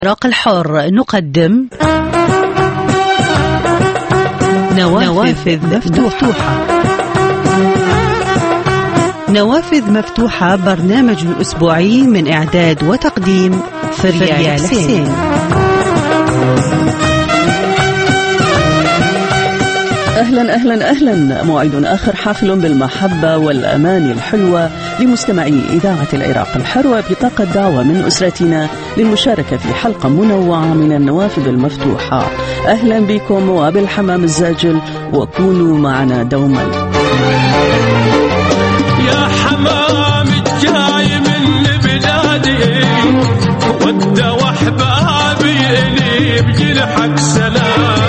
العراق الحر نقدم نوافذ مفتوحة. نوافذ مفتوحة برنامج أسبوعي من إعداد وتقديم فريال حسين. أهلا أهلا أهلا، موعد آخر حافل بالمحبة والأمان الحلوة لمستمعي إذاعة العراق الحر، وبطاقة دعوة من أسرتنا للمشاركة في حلقة منوعة من النوافذ المفتوحة. أهلا بكم وبالحمام الزاجل، وكونوا معنا دوما. يا حمام الجاي من بلادي ود وحبابي اللي بجرحك سلام،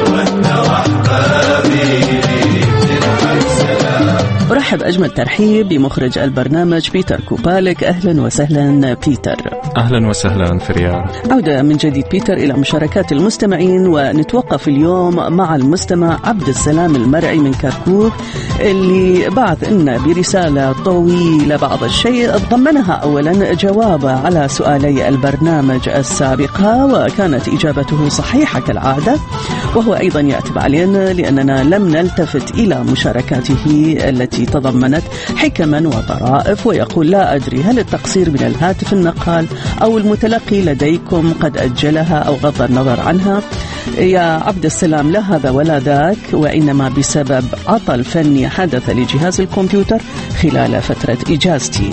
أرحب أجمل ترحيب بمخرج البرنامج بيتر كوبالك. أهلا وسهلا بيتر. أهلا وسهلا فريال. عودة من جديد بيتر إلى مشاركات المستمعين، ونتوقف اليوم مع المستمع عبد السلام المرعي من كركوك، اللي بعث لنا برسالة طويلة بعض الشيء ضمنها أولا جواب على سؤالي البرنامج السابقة، وكانت إجابته صحيحة كالعادة، وهو أيضا يعتب علينا لأننا لم نلتفت إلى مشاركاته التي تضمنت حكما وطرائف، ويقول لا أدري هل التقصير من الهاتف النقال أو المتلقي لديكم قد أجلها أو غض النظر عنها. يا عبد السلام، لا هذا ولا ذاك، وإنما بسبب عطل فني حدث لجهاز الكمبيوتر خلال فترة إجازتي.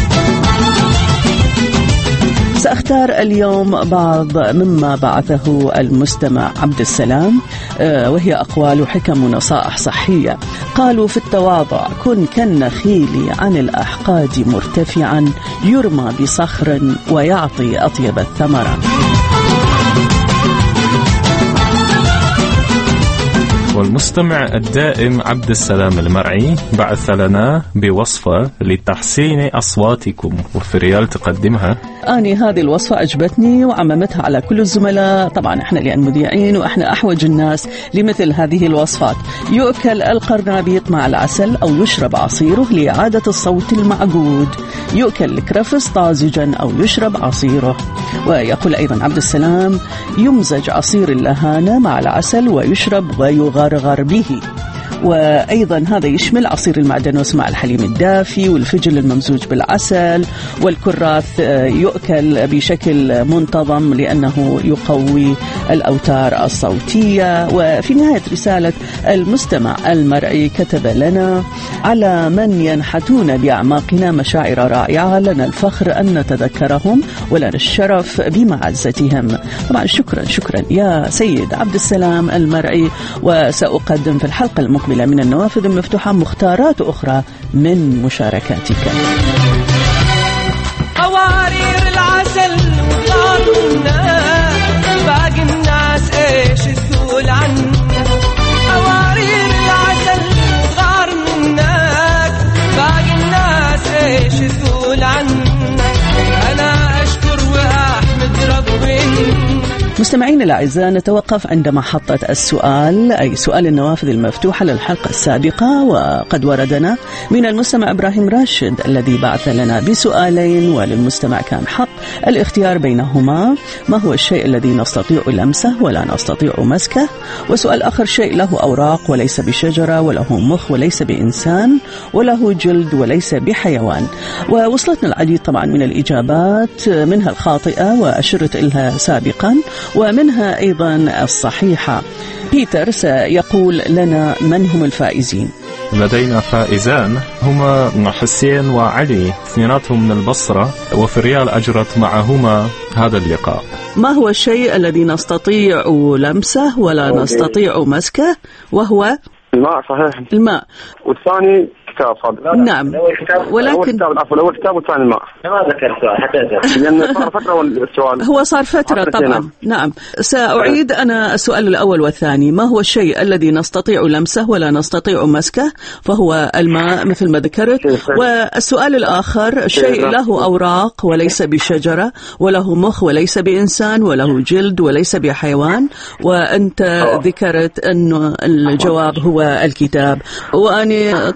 سأختار اليوم بعض مما بعثه المستمع عبد السلام، وهي أقوال وحكم ونصائح صحية. قالوا في التواضع: كن كالنخيل عن الأحقاد مرتفعا، يرمى بصخر ويعطي أطيب الثمرة. والمستمع الدائم عبد السلام المرعي بعث لنا بوصفة لتحسين أصواتكم، وفريال تقدمها. أني هذه الوصفة عجبتني وعممتها على كل الزملاء. طبعا احنا لأن مذيعين وإحنا أحوج الناس لمثل هذه الوصفات. يؤكل القرنبيط مع العسل أو يشرب عصيره لإعادة الصوت المعقود. يؤكل الكرفس طازجا أو يشرب عصيره. ويقول أيضا عبد السلام: يمزج عصير اللهانة مع العسل ويشرب ويغرغر به. وأيضا هذا يشمل عصير المعدنوس مع الحليم الدافي والفجل الممزوج بالعسل، والكراث يؤكل بشكل منتظم لأنه يقوي الأوتار الصوتية. وفي نهاية رسالة المستمع المرئي كتب لنا: على من ينحتون بأعماقنا مشاعر رائعة، لنا الفخر أن نتذكرهم ولنا الشرف بمعزتهم. طبعا شكرا يا سيد عبد السلام المرئي، وسأقدم في الحلقة المقبلة من النوافذ المفتوحة مختارات أخرى من مشاركاتك. قوارير العسل وطارنا، باقي الناس ايش تقول عنا؟ قوارير العسل وطارنا، باقي الناس ايش تقول عنا؟ انا اشكر واحمد ربي. مستمعينا الأعزاء، نتوقف عند محطة السؤال، أي سؤال النوافذ المفتوحة للحلقة السابقة، وقد وردنا من المستمع إبراهيم راشد الذي بعث لنا بسؤالين، وللمستمع كان حق الاختيار بينهما: ما هو الشيء الذي نستطيع لمسه ولا نستطيع مسكه؟ وسؤال آخر: شيء له أوراق وليس بشجرة، وله مخ وليس بإنسان، وله جلد وليس بحيوان. ووصلتنا العديد طبعا من الإجابات، منها الخاطئة وأشرت إلها سابقا، ومنها أيضا الصحيحة. بيتر سيقول لنا من هم الفائزين. لدينا فائزان هما حسين وعلي، اثنيناتهم من البصرة، وفريال أجرت معهما هذا اللقاء. ما هو الشيء الذي نستطيع لمسه ولا نستطيع مسكه؟ وهو الماء. صحيح، الماء. والثاني كتاب صادق. نعم، ولكن الأول كتاب والثاني الماء. ما ذكر السؤال حتى لأن صار فترة والسؤال هو صار فترة طبعا. نعم، سأعيد أنا السؤال الأول والثاني. ما هو الشيء الذي نستطيع لمسه ولا نستطيع مسكه؟ فهو الماء مثل ما ذكرت. والسؤال الآخر: شيء له أوراق وليس بشجرة، وله مخ وليس بإنسان، وله جلد وليس بحيوان. وأنت ذكرت أن الجواب هو الكتاب. وأنا طبعا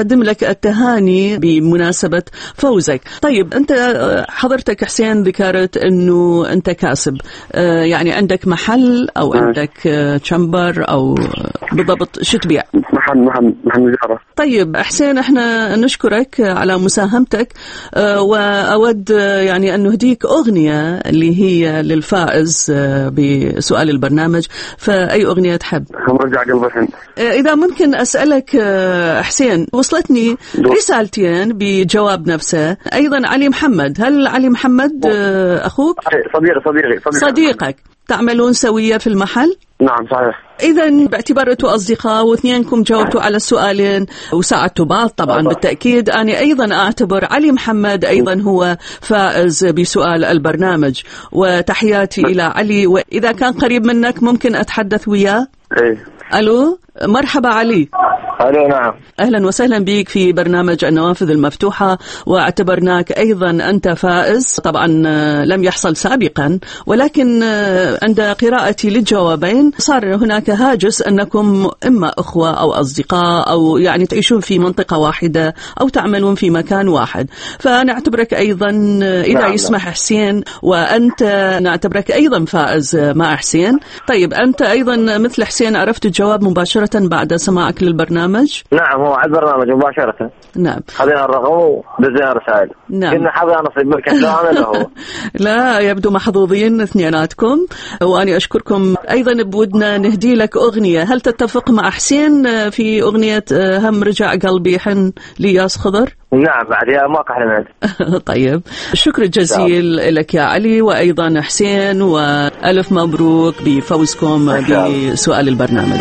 نقدم لك التهاني بمناسبة فوزك. طيب أنت حضرتك حسين ذكرت أنه أنت كاسب، يعني عندك محل أو عندك تشمبر أو بالضبط شو تبيع؟ محل نجارة. طيب حسين، احنا نشكرك على مساهمتك، وأود يعني أن نهديك أغنية اللي هي للفائز بسؤال البرنامج. فأي أغنية تحب؟ مرجع قلب الحين. إذا ممكن أسألك حسين، وصلتني رسالتين بجواب نفسه. أيضا علي محمد، هل علي محمد أخوك؟ صديقك، تعملون سوية في المحل؟ نعم صحيح. إذا باعتبارته أصدقاء واثنينكم جاوبتوا على السؤالين وساعدتوا بعض طبعا بالتأكيد، أنا أيضا أعتبر علي محمد أيضا هو فائز بسؤال البرنامج، وتحياتي إلى علي. وإذا كان قريب منك ممكن أتحدث وياه؟ إيه. ألو، مرحبا علي. ألو نعم. أهلا وسهلا بك في برنامج النوافذ المفتوحة، واعتبرناك أيضا أنت فائز. طبعا لم يحصل سابقا، ولكن عند قراءتي للجوابين صار هناك هاجس أنكم إما أخوة أو أصدقاء، أو يعني تعيشون في منطقة واحدة أو تعملون في مكان واحد. فنعتبرك أيضا إذا نعم يسمح حسين، وأنت نعتبرك أيضا فائز مع حسين. طيب أنت أيضا مثل حسين عرفت الجواب مباشرة بعد سماعك للبرنامج؟ نعم، هو على البرنامج مباشرة. نعم، خذينا الرقم ودزينا رسائل. نعم، كنا حظنا نصيب مركز له. لا، يبدو محظوظين اثنيناتكم، وأنا أشكركم. أيضا بودنا نهدي لك أغنية، هل تتفق مع حسين في أغنية هم رجع قلبي حن لياس خضر؟ نعم، بعد يا ما قحلنا. طيب، الشكر الجزيل لك يا علي، وأيضا حسين، وألف مبروك بفوزكم بسؤال البرنامج.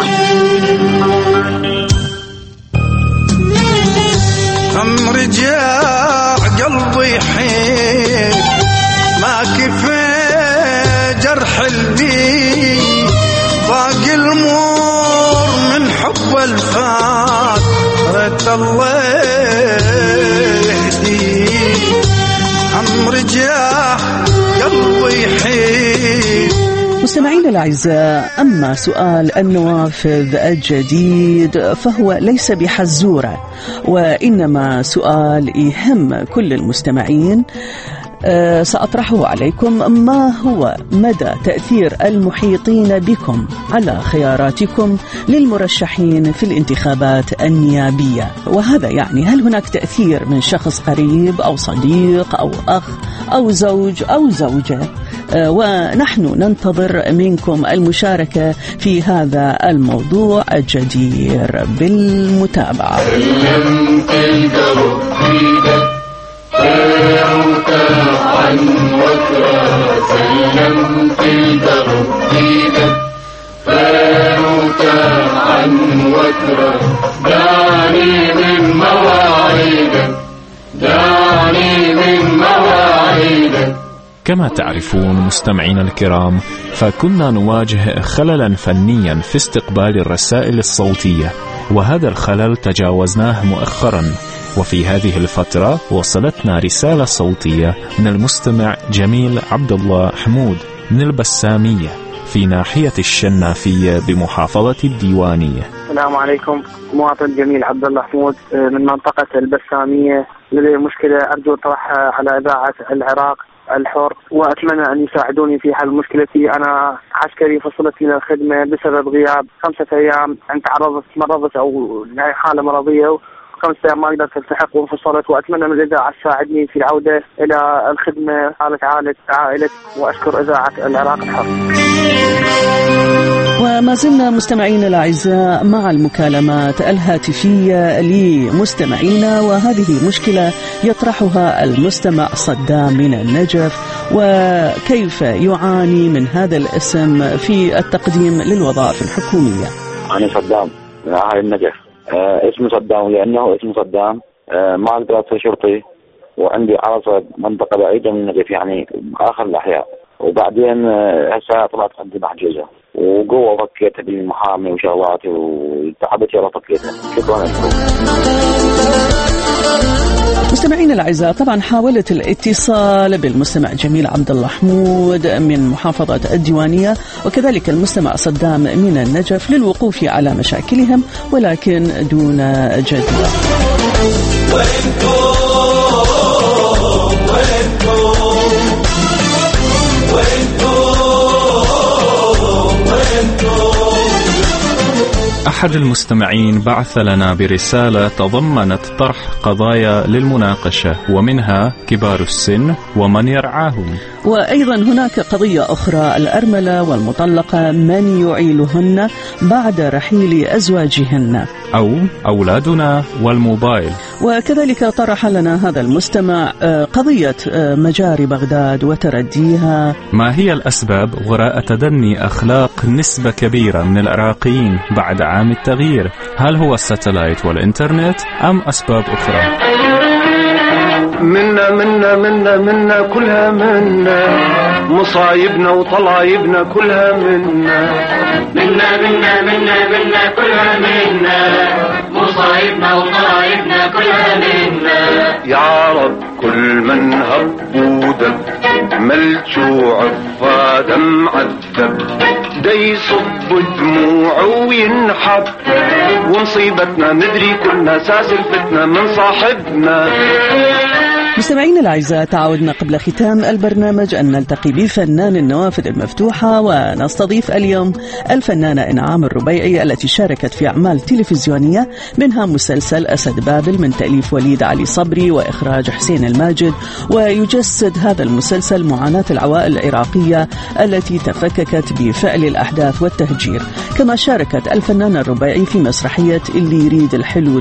هم رجع قلبي حين ما كفى جرح البي، باقي المور من حب الفات رد الله يهدي. هم رجع قلبي حين. مستمعينا الأعزاء، أما سؤال النوافذ الجديد فهو ليس بحزورة، وإنما سؤال يهم كل المستمعين. سأطرحه عليكم: ما هو مدى تأثير المحيطين بكم على خياراتكم للمرشحين في الانتخابات النيابية؟ وهذا يعني هل هناك تأثير من شخص قريب أو صديق أو أخ أو زوج أو زوجة؟ ونحن ننتظر منكم المشاركة في هذا الموضوع الجدير بالمتابعة. كما تعرفون مستمعين الكرام، فكنا نواجه خللا فنيا في استقبال الرسائل الصوتية، وهذا الخلل تجاوزناه مؤخرا. وفي هذه الفترة وصلتنا رسالة صوتية من المستمع جميل عبد الله حمود من البسامية في ناحية الشنافية بمحافظة الديوانية. السلام عليكم، مواطن جميل عبد الله حمود من منطقة البسامية. لدي مشكلة أرجو طرحها على إذاعة العراق الحر، وأتمنى أن يساعدوني في حل مشكلتي. أنا عسكري فصلت إلى الخدمة بسبب غياب 5 أيام، أن مرضت أو حالة مرضية، 5 أيام ما قدرت التحق وانفصلت، وأتمنى من الإذاعة تساعدني في العودة إلى الخدمة حالة عائلة، وأشكر إذاعة العراق الحر. وما زلنا مستمعين الأعزاء مع المكالمات الهاتفية لمستمعينا، وهذه مشكلة يطرحها المستمع صدام من النجف، وكيف يعاني من هذا الاسم في التقديم للوظائف الحكومية. أنا صدام من أهل النجف. اسمي صدام لأنه اسم صدام. ما أقدر أصير شرطي، وعندي عرض منطقة بعيدة من النجف، يعني آخر الأحياء. وبعدين هسه طلعت عندي محجوزة وقوة فكيت بالمحامي وشغلاتي وتعبت يلا فكيتها. شكرا لكم. مستمعينا الأعزاء، طبعا حاولت الاتصال بالمستمع جميل عبد الله حمود من محافظة الديوانية وكذلك المستمع صدام من النجف للوقوف على مشاكلهم ولكن دون جدوى. أحد المستمعين بعث لنا برسالة تضمنت طرح قضايا للمناقشة ومنها كبار السن ومن يرعاهم، وأيضا هناك قضية أخرى الأرملة والمطلقة من يعيلهن بعد رحيل أزواجهن أو أولادنا والموبايل. وكذلك طرح لنا هذا المستمع قضية مجاري بغداد وترديها. ما هي الأسباب وراء تدني أخلاق نسبة كبيرة من العراقيين بعد عام التغيير؟ هل هو الساتلايت والإنترنت أم أسباب أخرى؟ منا كلها منا مصايبنا وطلايبنا كلها منا كلها منا مصايبنا وطلايبنا كلها منا. يا رب كل من هب ودب ملجوع فاد معذب دا يصب دموعه وينحب ومصيبتنا ندري كلنا ساس الفتنة من صاحبنا. مستمعين الأعزاء، تعودنا قبل ختام البرنامج أن نلتقي بفنان النوافذ المفتوحة، ونستضيف اليوم الفنانة إنعام الربيعي التي شاركت في أعمال تلفزيونية منها مسلسل أسد بابل من تأليف وليد علي صبري وإخراج حسين الماجد، ويجسد هذا المسلسل معاناة العوائل العراقية التي تفككت بفعل الأحداث والتهجير. كما شاركت الفنانة الربيعي في مسرحية اللي يريد الحلو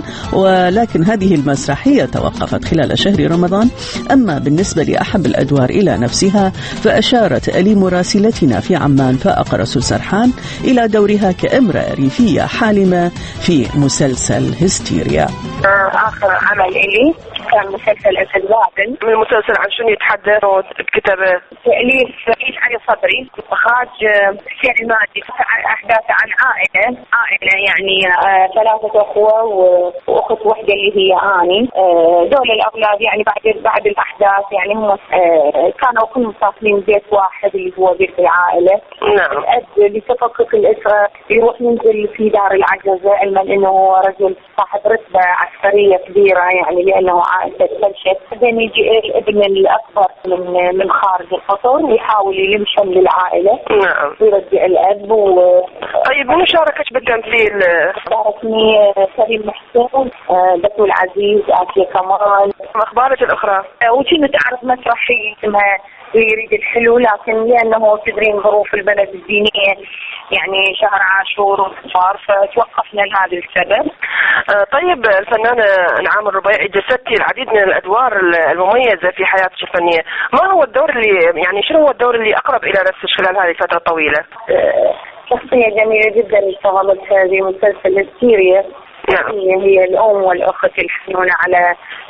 ولكن هذه المسرحية توقفت خلال شهر رمضان. أما بالنسبة لأحب الأدوار إلى نفسها فأشارت مراسلتنا في عمان فائقة رسول سرحان إلى دورها كامرأة ريفية حالمة في مسلسل هستيريا. آخر عمل إلي كان مسلسل أسد بابل. من المسلسل عن شنو يتحدث وكتبه؟ تأليف وليد علي صبري، إخراج حسين الماجد. أحداث عن عائلة يعني ثلاثة أخوة وأخت وحدة اللي هي آني. دول الأولاد يعني بعد الأحداث يعني هم كانوا كلهم ساكنين بيت واحد اللي هو بيت العائلة. نعم. الأب لتفكك الأسرة يروح ينزل في دار العجزة، علما إنه هو رجل صاحب رتبة عسكرية كبيرة يعني لأنه عائلة فلشت. بعدين يجي الابن الأكبر من خارج القطر ويحاول يلم شمل العائلة. نعم. ويرجع الأب طيب من شاركت بالتمثيل؟ شاركني كريم محسن، بتول عزيز، آسيا كمال. أخبارك الأخرى؟ وكنت أعرف مسرحية اسمها يريد الحلو، لكن لأنه تدرين ظروف البلد الدينية يعني شهر عاشور وصار فتوقفنا لهذا السبب. طيب الفنانة إنعام الربيعي، جسدتي العديد من الأدوار المميزة في حياتك الفنية، ما هو الدور اللي يعني شنو هو الدور اللي أقرب إلى نفسك خلال هذه الفترة الطويلة؟ شخصية جميلة جدا اشتغلتها في مسلسل هستيريا. نعم. هي الأم والأخت الحنونة على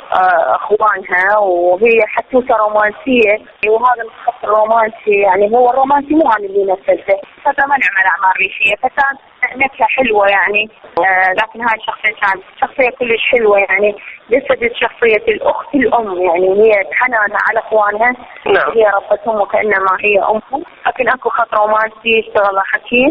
أخوانها، وهي حتوتة رومانسية، وهذا الخط الرومانسي يعني هو الرومانسي مو أنا اللي نفذته، فما نعمل أعمال ريفية فكان نكهة حلوة يعني. لكن هاي الشخصية كانت شخصية كلش حلوة يعني، جسدت شخصية الأخت الأم يعني هي حنانة على أخوانها. نعم. هي ربتهم وكأنما هي أمهم. لكن أكو خط رومانسي اشتغلها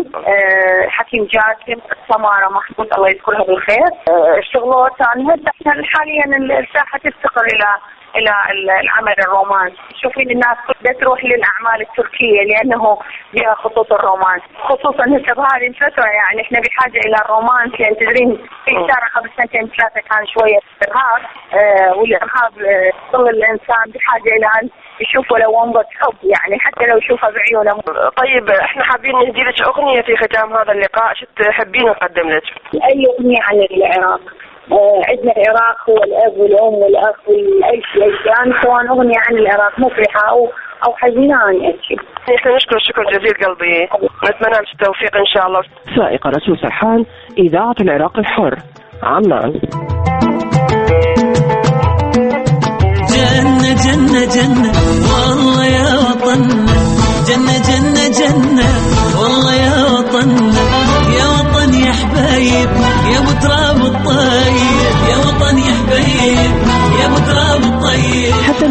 حكيم جاسم، سمارة محمود الله يذكرها بالخير، اشتغلوا ثانية. احنا حاليا الساحة تفتقر إلى العمل الرومانسي. شوفين الناس بدها تروح للأعمال التركية لأنه بها خطوط الرومانس، خصوصا هسه بهذه الفترة يعني احنا بحاجة إلى الرومانس. يعني تدرين في شهر قبل سنتين ثلاثة كان شوية إرهاب، والإرهاب ظل الإنسان بحاجة إلى أن يشوف ولو ومضة حب يعني حتى لو يشوفها بعيونه. طيب احنا حابين نهدي لك أغنية في ختام هذا اللقاء، شو تحبين نقدم لك؟ أي أغنية عن العراق. عندنا العراق هو الأب والأم والأخ والأجداد، سواء أغنية عن العراق مفرحة أو حزينة عن أشي. إحنا نشكر الشكر جزيل قلبي، نتمنى لك التوفيق إن شاء الله. فائقة رسول سرحان، إذاعة العراق الحر، عمان. جنة جنة جنة والله يا وطننا، جنة جنة جنة والله يا وطننا، يا وطن يا حبايب يا ابو تراب الطايب، يا وطن يا حبايب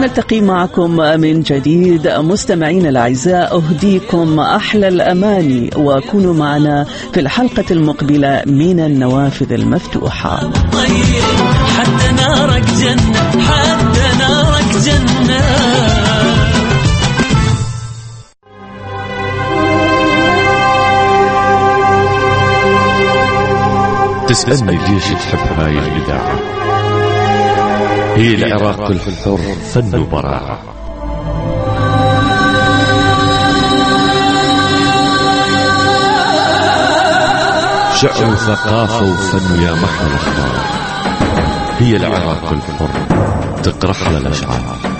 نلتقي معكم من جديد مستمعين الأعزاء، أهديكم أحلى الأماني، وكونوا معنا في الحلقة المقبلة من النوافذ المفتوحة. حتى نارك جنة، حتى نارك جنة. تسألني ليش تحب هاي الإذاعة؟ هي العراق الحر، فن وبراعة. شعر وثقافة وفن يا محلى الأخبار. هي العراق الحر، تقرأ أحلى الأشعار.